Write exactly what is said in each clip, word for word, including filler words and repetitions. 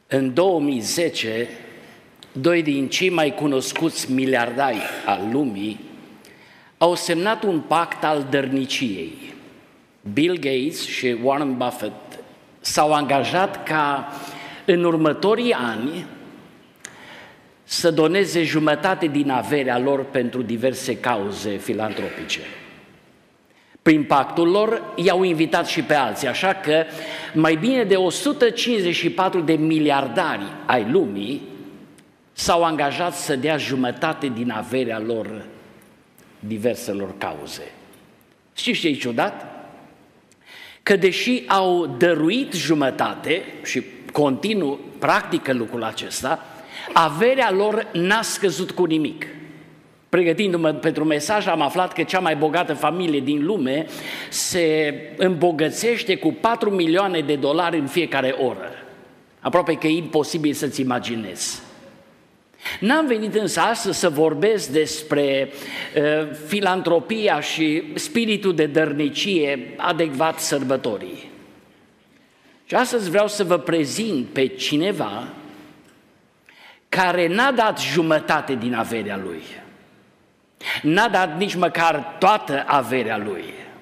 În două mii zece, doi din cei mai cunoscuți miliardari al lumii au semnat un pact al dărniciei. Bill Gates și Warren Buffett s-au angajat ca în următorii ani să doneze jumătate din averea lor pentru diverse cauze filantropice. Prin pactul lor i-au invitat și pe alții, așa că mai bine de o sută cincizeci și patru de miliardari ai lumii s-au angajat să dea jumătate din averea lor diverselor cauze. Știți ce e ciudat? Că deși au dăruit jumătate și continuu practică lucrul acesta, averea lor n-a scăzut cu nimic. Pregătindu-mă pentru mesaj, am aflat că cea mai bogată familie din lume se îmbogățește cu patru milioane de dolari în fiecare oră. Aproape că e imposibil să-ți imaginezi. N-am venit însă astăzi să vorbesc despre uh, filantropia și spiritul de dărnicie adecvat sărbătorii. Și astăzi vreau să vă prezint pe cineva care n-a dat jumătate din averea lui. N-a dat nici măcar toată averea lui.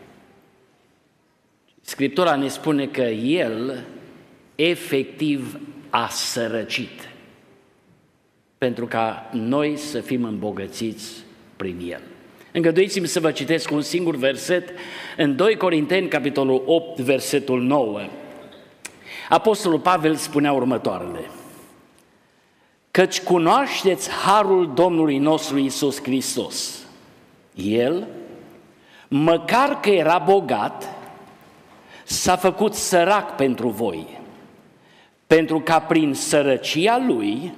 Scriptura ne spune că el efectiv a sărăcit pentru ca noi să fim îmbogățiți prin el. Îngăduiți-mi să vă citesc un singur verset în doi Corinteni, capitolul opt, versetul nouă. Apostolul Pavel spunea următoarele: căci cunoașteți harul Domnului nostru Iisus Hristos. El, măcar că era bogat, s-a făcut sărac pentru voi, pentru ca prin sărăcia Lui,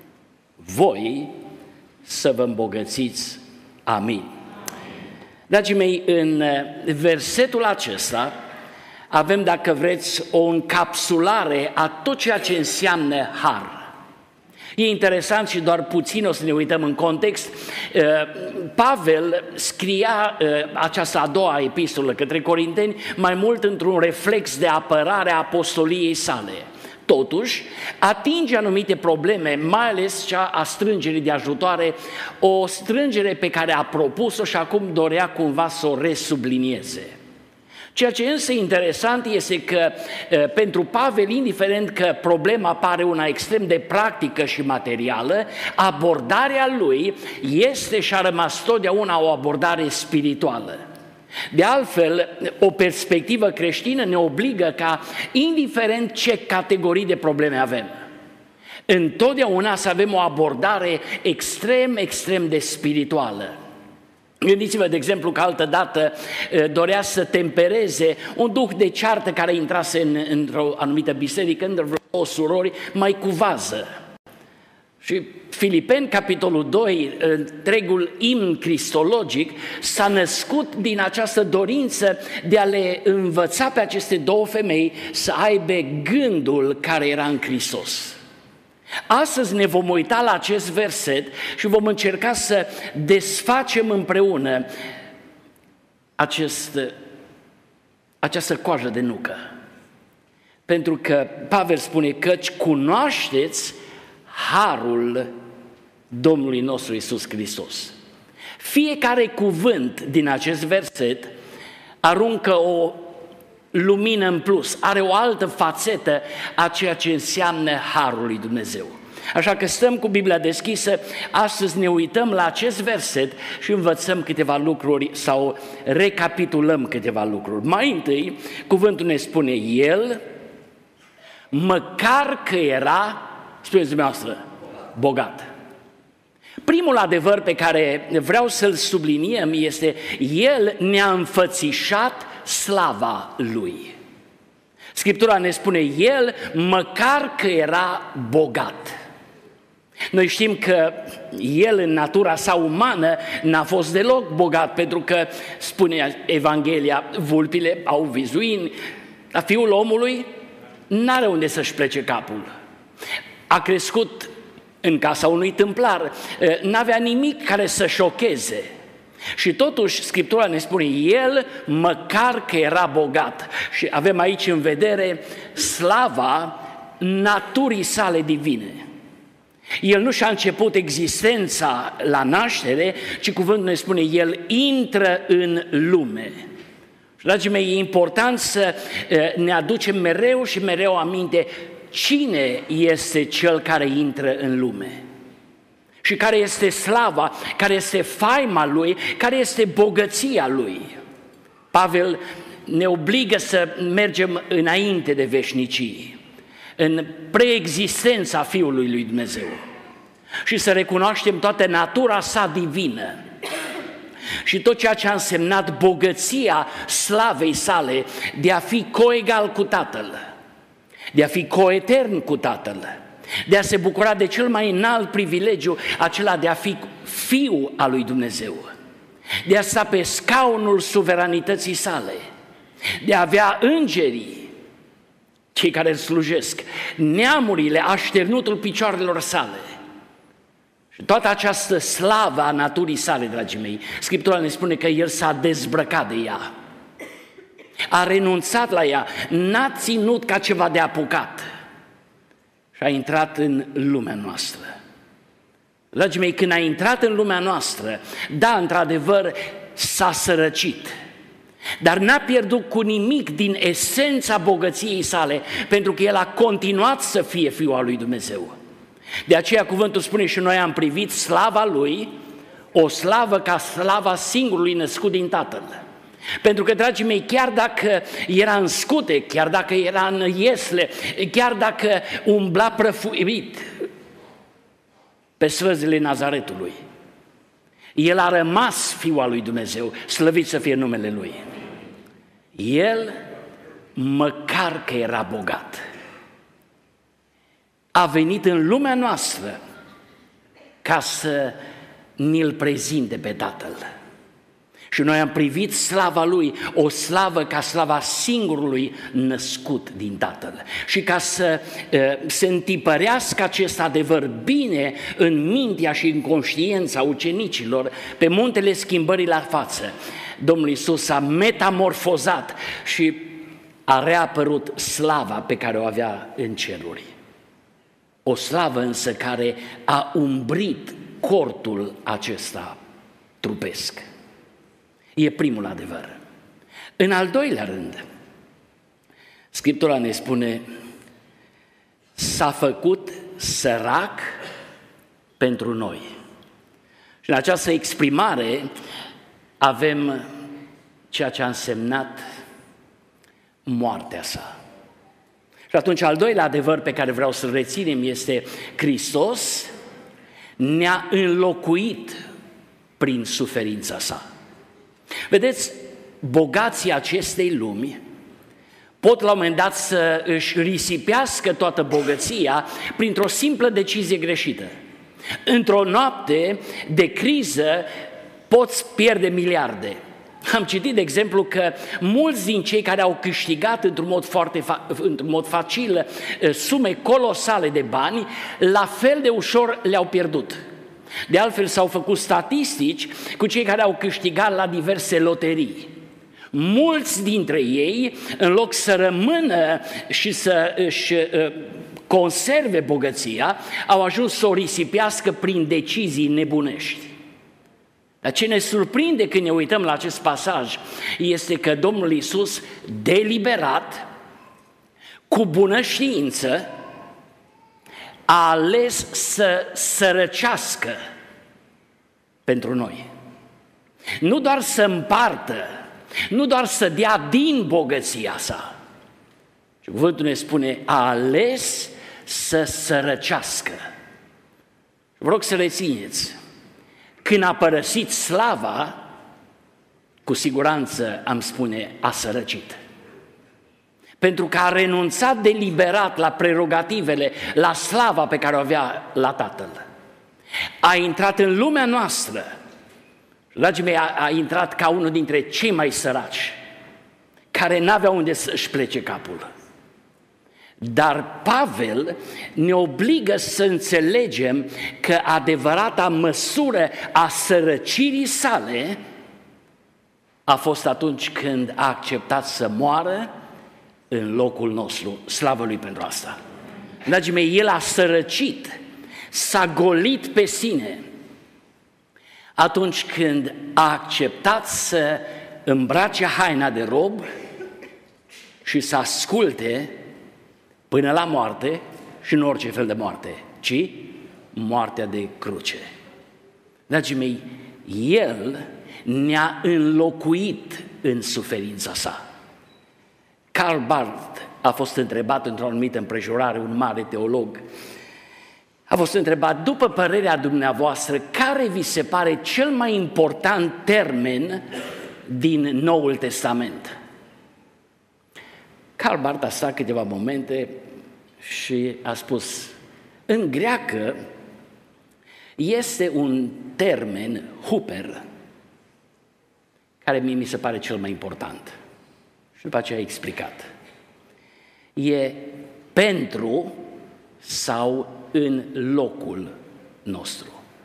voi să vă îmbogățiți. Amin. Dragii mei, în versetul acesta avem, dacă vreți, o încapsulare a tot ceea ce înseamnă har. E interesant și doar puțin o să ne uităm în context. Pavel scria această a doua epistolă către Corinteni mai mult într-un reflex de apărare a apostoliei sale. Totuși, atinge anumite probleme, mai ales cea a strângerii de ajutoare, o strângere pe care a propus-o și acum dorea cumva să o resublinieze. Ceea ce însă interesant este că pentru Pavel, indiferent că problema pare una extrem de practică și materială, abordarea lui este și a rămas totdeauna o abordare spirituală. De altfel, o perspectivă creștină ne obligă ca, indiferent ce categorii de probleme avem, întotdeauna să avem o abordare extrem, extrem de spirituală. Gândiți-vă, de exemplu, că altădată dorea să tempereze un duh de ceartă care intrase în, într-o anumită biserică, între vreo două surori, mai cu vază. Și Filipeni, capitolul doi, întregul imn cristologic, s-a născut din această dorință de a le învăța pe aceste două femei să aibă gândul care era în Hristos. Astăzi ne vom uita la acest verset și vom încerca să desfacem împreună acest, această coajă de nucă. Pentru că Pavel spune căci cunoașteți harul Domnului nostru Iisus Hristos. Fiecare cuvânt din acest verset aruncă o lumină în plus, are o altă fațetă a ceea ce înseamnă harul lui Dumnezeu. Așa că stăm cu Biblia deschisă, astăzi ne uităm la acest verset și învățăm câteva lucruri sau recapitulăm câteva lucruri. Mai întâi, cuvântul ne spune el, măcar că era, spuneți dumneavoastră, bogat. Primul adevăr pe care vreau să-l subliniem este el ne-a înfățișat slava lui. Scriptura ne spune el, măcar că era bogat. Noi știm că el în natura sa umană n-a fost deloc bogat, pentru că, spune Evanghelia, vulpile au vizuini, dar Fiul omului n-are unde să-și plece capul. A crescut în casa unui tâmplar, n-avea nimic care să șocheze. Și totuși Scriptura ne spune, el măcar că era bogat. Și avem aici în vedere slava naturii sale divine. El nu și-a început existența la naștere, ci cuvântul ne spune, El intră în lume. Dragii mei, e important să ne aducem mereu și mereu aminte cine este Cel care intră în lume și care este slava, care este faima Lui, care este bogăția Lui. Pavel ne obligă să mergem înainte de veșnicii, în preexistența Fiului lui Dumnezeu și să recunoaștem toată natura sa divină și tot ceea ce a însemnat bogăția slavei sale de a fi coegal cu Tatăl, de a fi coetern cu Tatăl, de a se bucura de cel mai înalt privilegiu, acela de a fi Fiul al lui Dumnezeu, de a sta pe scaunul suveranității sale, de a avea îngerii, cei care îl slujesc, neamurile, așternutul picioarelor sale. Și toată această slavă a naturii sale, dragii mei, Scriptura ne spune că El s-a dezbrăcat de ea, a renunțat la ea, n-a ținut ca ceva de apucat și a intrat în lumea noastră. Dragii mei, când a intrat în lumea noastră, da, într-adevăr, s-a sărăcit, dar n-a pierdut cu nimic din esența bogăției sale, pentru că El a continuat să fie Fiul al lui Dumnezeu. De aceea cuvântul spune și noi am privit slava Lui, o slavă ca slava singurului născut din Tatăl. Pentru că, dragii mei, chiar dacă era în scute, chiar dacă era în iesle, chiar dacă umbla prăfuit pe străzile Nazaretului, El a rămas Fiul al lui Dumnezeu, slăvit să fie numele Lui. El, măcar că era bogat, a venit în lumea noastră ca să ni-L prezinte pe Tatăl. Și noi am privit slava Lui, o slavă ca slava singurului născut din Tatăl. Și ca să uh, se întipărească acest adevăr bine în mintea și în conștiința ucenicilor, pe muntele schimbării la față, Domnul Iisus s-a metamorfozat și a reapărut slava pe care o avea în ceruri. O slavă însă care a umbrit cortul acesta trupesc. E primul adevăr. În al doilea rând, Scriptura ne spune, s-a făcut sărac pentru noi. Și în această exprimare avem ceea ce a însemnat moartea sa. Și atunci al doilea adevăr pe care vreau să-l reținem este Hristos ne-a înlocuit prin suferința sa. Vedeți, bogații acestei lumi pot la un moment dat să își risipească toată bogăția printr-o simplă decizie greșită. Într-o noapte de criză poți pierde miliarde. Am citit, de exemplu, că mulți din cei care au câștigat într-un mod, foarte fa- într-un mod facil sume colosale de bani, la fel de ușor le-au pierdut. De altfel s-au făcut statistici cu cei care au câștigat la diverse loterii. Mulți dintre ei, în loc să rămână și să își conserve bogăția, au ajuns să o risipească prin decizii nebunești. Dar ce ne surprinde când ne uităm la acest pasaj este că Domnul Iisus, deliberat, cu bună știință, a ales să sărăcească pentru noi. Nu doar să împartă, nu doar să dea din bogăția sa. Și cuvântul ne spune, a ales să sărăcească. Vă rog să rețineți, când a părăsit slava, cu siguranță am spune, a sărăcit. Pentru că a renunțat deliberat la prerogativele, la slava pe care o avea la Tatăl. A intrat în lumea noastră, dragii mei, a, a intrat ca unul dintre cei mai săraci, care n-avea unde să-și plece capul. Dar Pavel ne obligă să înțelegem că adevărata măsură a sărăcirii sale a fost atunci când a acceptat să moară în locul nostru. Slavă Lui pentru asta! Dragii mei, El a sărăcit, s-a golit pe sine atunci când a acceptat să îmbrace haina de rob și să asculte până la moarte, și nu orice fel de moarte, ci moartea de cruce. Dragii mei, El ne-a înlocuit în suferința sa. Karl Barth a fost întrebat într-o anumită împrejurare, un mare teolog, a fost întrebat, după părerea dumneavoastră, care vi se pare cel mai important termen din Noul Testament? Karl Barth a stat câteva momente și a spus, în greacă este un termen, huper, care mie mi se pare cel mai important. Și după aceea a explicat. E pentru sau în locul nostru.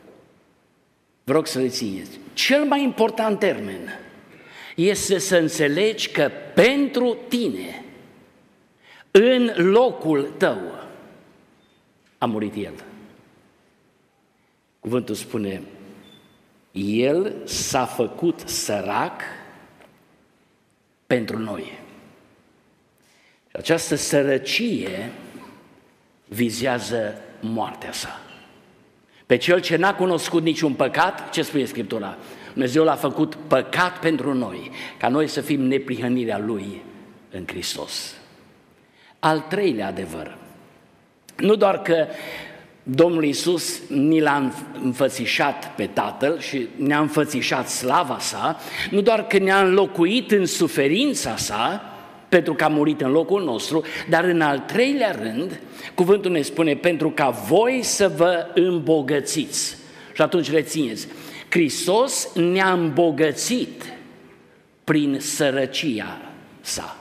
Vă rog să rețineți. Cel mai important termen este să înțelegi că pentru tine, în locul tău, a murit El. Cuvântul spune, El s-a făcut sărac pentru noi. Și această sărăcie vizează moartea sa. Pe cel ce n-a cunoscut niciun păcat, ce spune Scriptura? Dumnezeu l-a făcut păcat pentru noi, ca noi să fim neprihănirea Lui în Hristos. Al treilea adevăr, nu doar că Domnul Iisus ni l-a înfățișat pe Tatăl și ne-a înfățișat slava sa, nu doar că ne-a înlocuit în suferința sa, pentru că a murit în locul nostru, dar în al treilea rând, cuvântul ne spune, pentru ca voi să vă îmbogățiți. Și atunci rețineți, Hristos ne-a îmbogățit prin sărăcia sa.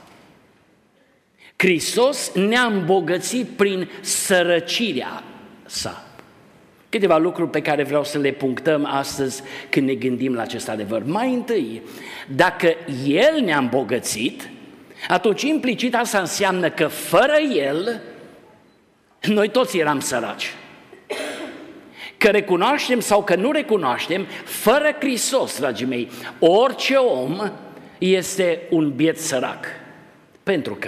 Hristos ne-a îmbogățit prin sărăcirea sa. Câteva lucruri pe care vreau să le punctăm astăzi când ne gândim la acest adevăr. Mai întâi, dacă El ne-a îmbogățit, atunci implicit asta înseamnă că fără El, noi toți eram săraci. Că recunoaștem sau că nu recunoaștem, fără Hristos, dragii mei, orice om este un biet sărac. Pentru că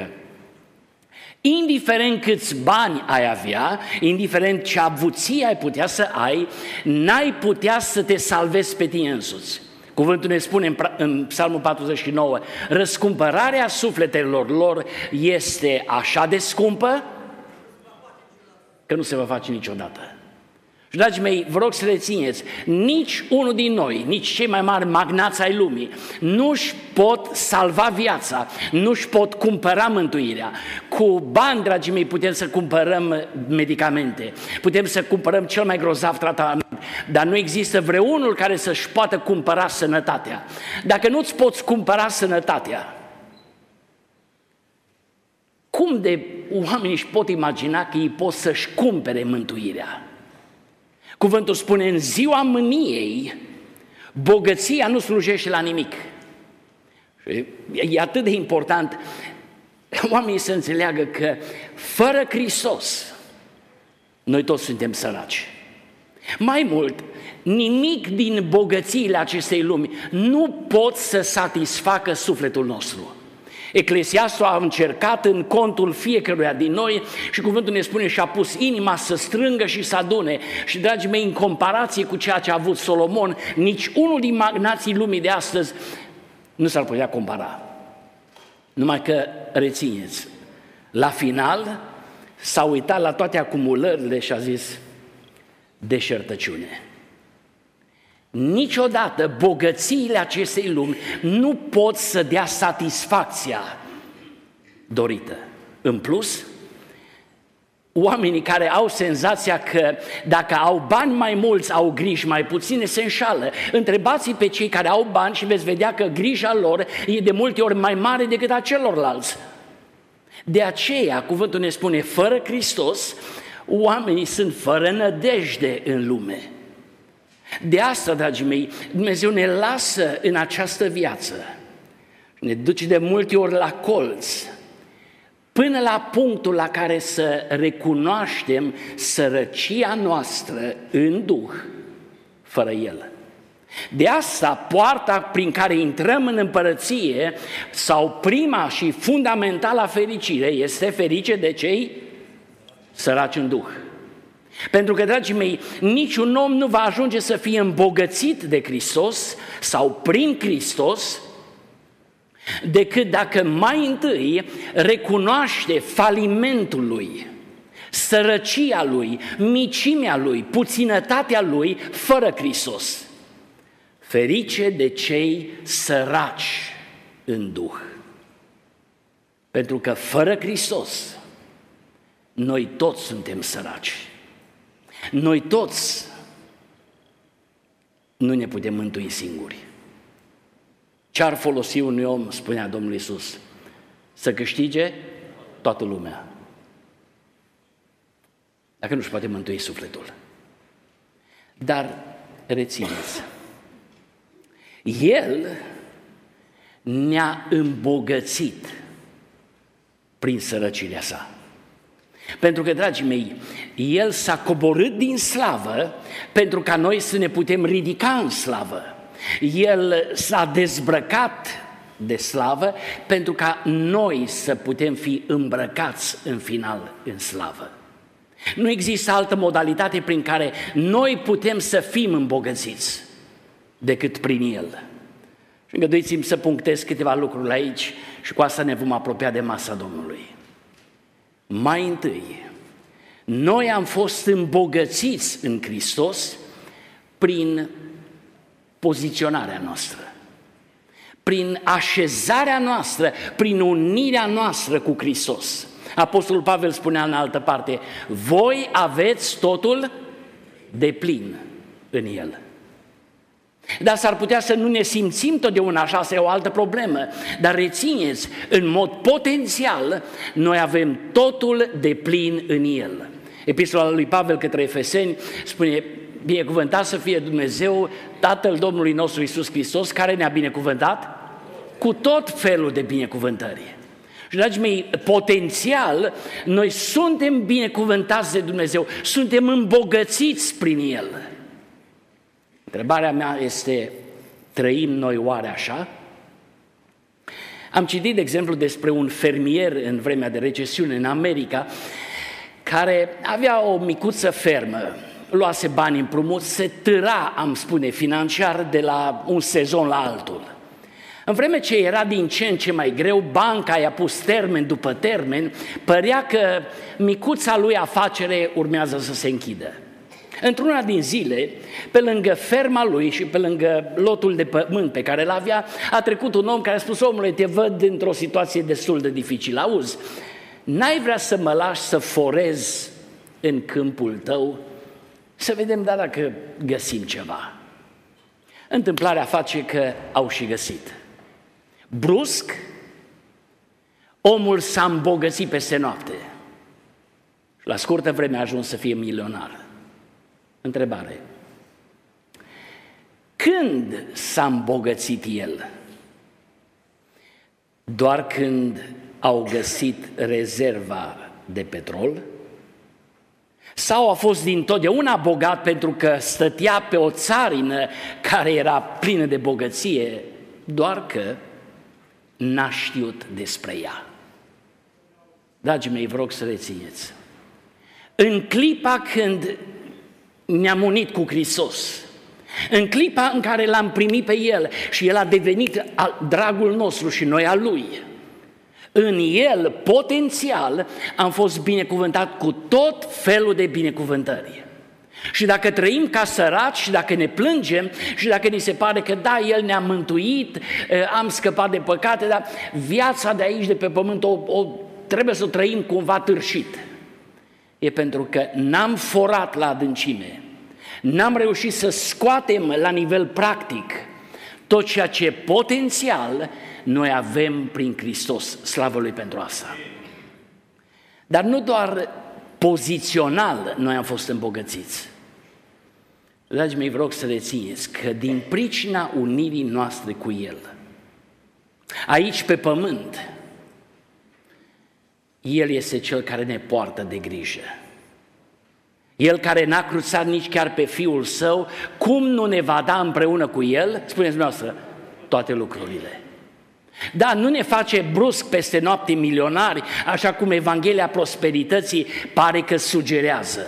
indiferent câți bani ai avea, indiferent ce avuție ai putea să ai, n-ai putea să te salvezi pe tine însuți. Cuvântul ne spune în Psalmul patruzeci și nouă, răscumpărarea sufletelor lor este așa de scumpă că nu se va face niciodată. Și, dragii mei, vă rog să rețineți, nici unul din noi, nici cei mai mari magnați ai lumii, nu-și pot salva viața, nu-și pot cumpăra mântuirea. Cu bani, dragii mei, putem să cumpărăm medicamente, putem să cumpărăm cel mai grozav tratament, dar nu există vreunul care să-și poată cumpăra sănătatea. Dacă nu-ți poți cumpăra sănătatea, cum de oamenii își pot imagina că ei pot să-și cumpere mântuirea? Cuvântul spune, în ziua mâniei, bogăția nu slujește la nimic. Și e atât de important oamenii să înțeleagă că fără Hristos, noi toți suntem săraci. Mai mult, nimic din bogățiile acestei lumi nu pot să satisfacă sufletul nostru. Eclesiastul a încercat în contul fiecăruia din noi și cuvântul ne spune și a pus inima să strângă și să adune. Și, dragii mei, în comparație cu ceea ce a avut Solomon, nici unul din magnații lumii de astăzi nu s-ar putea compara. Numai că, rețineți, la final s-a uitat la toate acumulările și a zis, deșertăciune. Niciodată bogățiile acestei lumi nu pot să dea satisfacția dorită. În plus, oamenii care au senzația că dacă au bani mai mulți, au griji mai puține, se înșală. Întrebați-i pe cei care au bani și veți vedea că grija lor e de multe ori mai mare decât a celorlalți. De aceea, cuvântul ne spune, fără Hristos, oamenii sunt fără nădejde în lume. De asta, dragii mei, Dumnezeu ne lasă în această viață, ne duce de multe ori la colț, până la punctul la care să recunoaștem sărăcia noastră în Duh, fără El. De asta, poarta prin care intrăm în împărăție, sau prima și fundamentala fericire, este ferice de cei săraci în Duh. Pentru că, dragii mei, niciun om nu va ajunge să fie îmbogățit de Hristos sau prin Hristos decât dacă mai întâi recunoaște falimentul lui, sărăcia lui, micimea lui, puținătatea lui fără Hristos. Ferice de cei săraci în Duh. Pentru că fără Hristos noi toți suntem săraci. Noi toți nu ne putem mântui singuri. Ce-ar folosi unui om, spunea Domnul Iisus, să câștige toată lumea, dacă nu-și poate mântui sufletul? Dar rețineți, El ne-a îmbogățit prin sărăcirea sa. Pentru că, dragii mei, El s-a coborât din slavă pentru ca noi să ne putem ridica în slavă. El s-a dezbrăcat de slavă pentru ca noi să putem fi îmbrăcați în final în slavă. Nu există altă modalitate prin care noi putem să fim îmbogățiți decât prin El. Și îngăduiți-mi să punctez câteva lucruri aici și cu asta ne vom apropia de masa Domnului. Mai întâi, noi am fost îmbogățiți în Hristos prin poziționarea noastră, prin așezarea noastră, prin unirea noastră cu Hristos. Apostolul Pavel spunea în altă parte, voi aveți totul deplin în El. Dar s-ar putea să nu ne simțim totdeauna așa, asta e o altă problemă. Dar rețineți, în mod potențial, noi avem totul deplin în El. Epistola lui Pavel către Efeseni spune, binecuvântat să fie Dumnezeu, Tatăl Domnului nostru Iisus Hristos, care ne-a binecuvântat cu tot felul de binecuvântări. Și, dragii mei, potențial, noi suntem binecuvântați de Dumnezeu, suntem îmbogățiți prin El. Întrebarea mea este, trăim noi oare așa? Am citit, de exemplu, despre un fermier în vremea de recesiune în America, care avea o micuță fermă, luase bani împrumut, se târa, am spune, financiar de la un sezon la altul. În vreme ce era din ce în ce mai greu, banca i-a pus termen după termen, părea că micuța lui afacere urmează să se închidă. Într-una din zile, pe lângă ferma lui și pe lângă lotul de pământ pe care l-avea, a trecut un om care a spus, omule, te văd într-o situație destul de dificilă, auzi, n-ai vrea să mă lași să forez în câmpul tău, să vedem da, dacă găsim ceva. Întâmplarea face că au și găsit. Brusc, omul s-a îmbogățit peste noapte și la scurtă vreme a ajuns să fie milionar. Întrebare. Când s-a îmbogățit el? Doar când au găsit rezerva de petrol? Sau a fost dintotdeauna bogat pentru că stătea pe o țarină care era plină de bogăție, doar că n-a știut despre ea? Dragii mei, vă rog să rețineți. În clipa când ne-am unit cu Hristos, în clipa în care l-am primit pe El și El a devenit dragul nostru și noi al Lui, în El, potențial, am fost binecuvântat cu tot felul de binecuvântări. Și dacă trăim ca săraci și dacă ne plângem și dacă ni se pare că da, El ne-a mântuit, am scăpat de păcate, dar viața de aici, de pe pământ, o, o, trebuie să o trăim cumva târșit. E pentru că n-am forat la adâncime, n-am reușit să scoatem la nivel practic tot ceea ce potențial noi avem prin Hristos, slavă Lui pentru asta. Dar nu doar pozițional noi am fost îmbogățiți. Dragii mei, vă rog să rețineți că din pricina unirii noastre cu El, aici pe pământ, El este Cel care ne poartă de grijă. El care n-a cruțat nici chiar pe Fiul Său, cum nu ne va da împreună cu El, spuneți dumneavoastră, toate lucrurile? Da, nu ne face brusc peste noapte milionari, așa cum Evanghelia Prosperității pare că sugerează.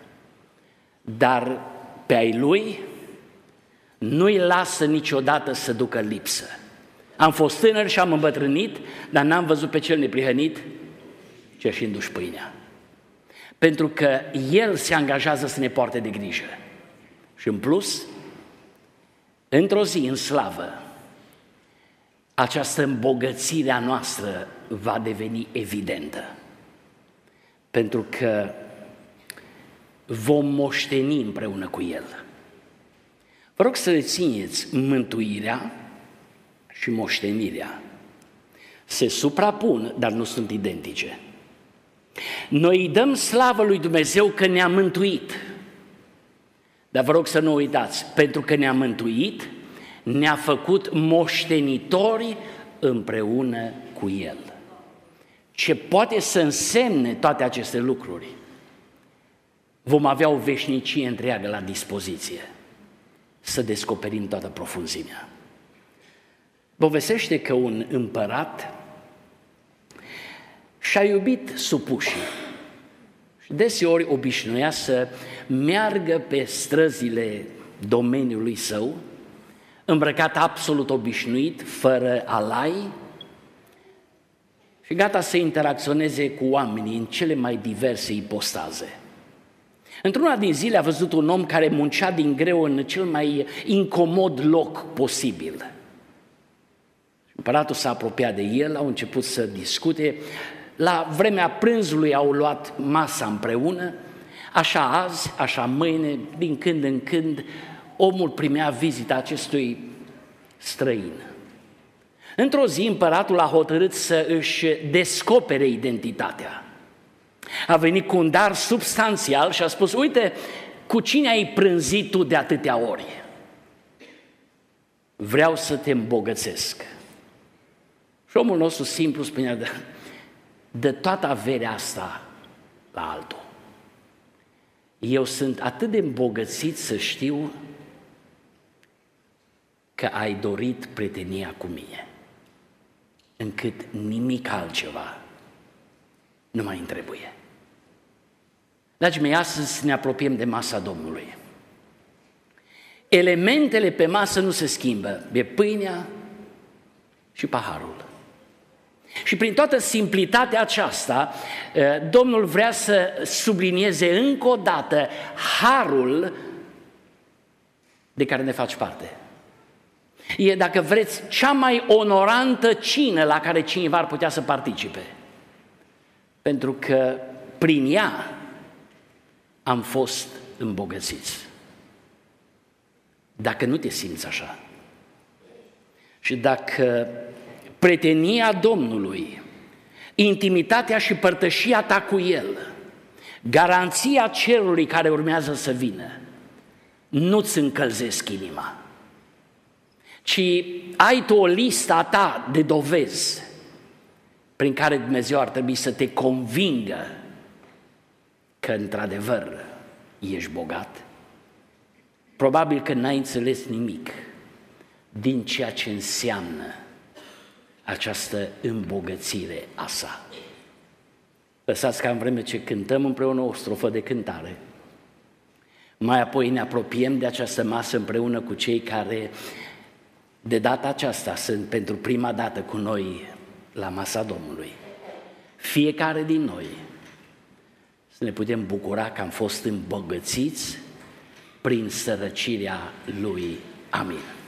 Dar pe ai Lui nu-i lasă niciodată să ducă lipsă. Am fost tânăr și am îmbătrânit, dar n-am văzut pe cel neprihănit cerșindu-și pâinea. Pentru că El se angajează să ne poarte de grijă. Și în plus, într-o zi, în slavă, această îmbogățire a noastră va deveni evidentă. Pentru că vom moșteni împreună cu El. Vă rog să rețineți, mântuirea și moștenirea se suprapun, dar nu sunt identice. Noi îi dăm slavă lui Dumnezeu că ne-a mântuit. Dar vă rog să nu uitați, pentru că ne-a mântuit, ne-a făcut moștenitori împreună cu El. Ce poate să însemne toate aceste lucruri? Vom avea o veșnicie întreagă la dispoziție să descoperim toată profunzimea. Povestește că un împărat și-a iubit supușii și deseori obișnuia să meargă pe străzile domeniului său, îmbrăcat absolut obișnuit, fără alai și gata să interacționeze cu oamenii în cele mai diverse ipostaze. Într-una din zile a văzut un om care muncea din greu în cel mai incomod loc posibil. Împăratul s-a apropiat de el, au început să discute, la vremea prânzului au luat masa împreună, așa azi, așa mâine, din când în când, omul primea vizita acestui străin. Într-o zi, împăratul a hotărât să își descopere identitatea. A venit cu un dar substanțial și a spus, uite, cu cine ai prânzit tu de atâtea ori? Vreau să te îmbogățesc. Și omul nostru simplu spunea, de, de toată averea asta la altul. Eu sunt atât de îmbogățit să știu că ai dorit prietenia cu mine, încât nimic altceva nu mai îmi trebuie. Dragii mei, astăzi ne apropiem de masa Domnului. Elementele pe masă nu se schimbă, e pâinea și paharul. Și prin toată simplitatea aceasta, Domnul vrea să sublinieze încă o dată harul de care ne faci parte. E, dacă vreți, cea mai onorantă cină la care cineva ar putea să participe. Pentru că prin ea am fost îmbogățiți. Dacă nu te simți așa și dacă prietenia Domnului, intimitatea și părtășia ta cu El, garanția cerului care urmează să vină, nu-ți încălzesc inima, ci ai tu o listă a ta de dovezi prin care Dumnezeu ar trebui să te convingă că într-adevăr ești bogat, probabil că n-ai înțeles nimic din ceea ce înseamnă această îmbogățire a sa. Lăsați ca în vreme ce cântăm împreună o strofă de cântare, mai apoi ne apropiem de această masă împreună cu cei care de data aceasta sunt pentru prima dată cu noi la masa Domnului. Fiecare din noi să ne putem bucura că am fost îmbogățiți prin sărăcirea Lui. Amin.